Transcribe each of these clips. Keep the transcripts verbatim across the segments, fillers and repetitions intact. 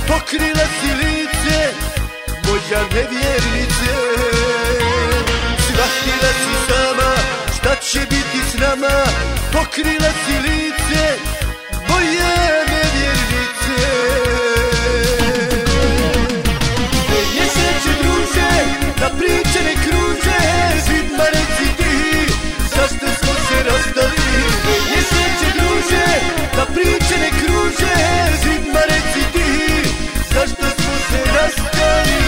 pokrila si lice, moja nevjernice. Shvatila si sama šta će biti s nama, pokrila si lice, moja nevjernice. Gdje je sreće druže, da priče ne kruže, svima reci ti, zašto smo se rastali. Gdje je sreće druže, da priče ne kruže, svima reci ti, zašto smo se rastali.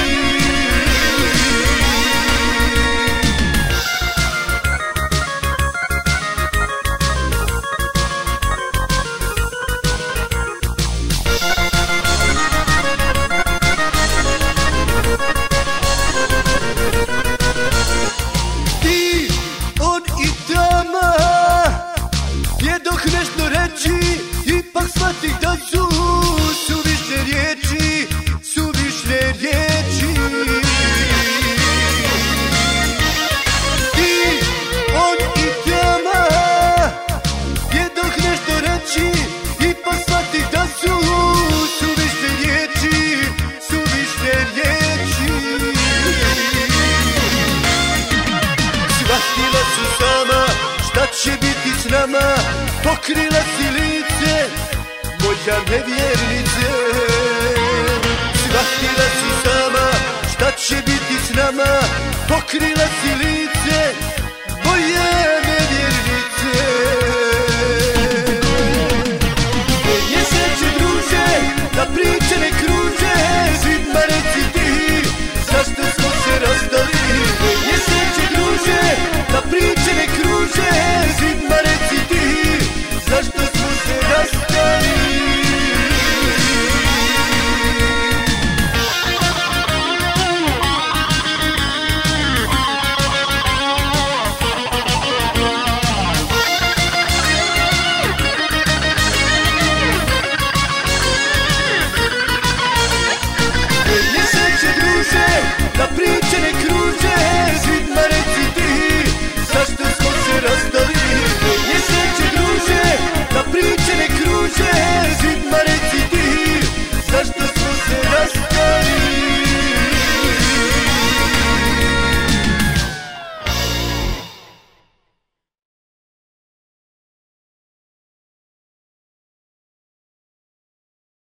Dok nešto reći, ipak shvatih da su suvišne riječi, suvišne riječi. Ti, on i tama, dok nešto reći, ipak shvatih da su suvišne riječi, suvišne riječi. Shvatila su sama šta će biti s nama, pokrila si lice, moja nevjernice. Shvatila si sama šta će biti s nama, pokrila si lice, moja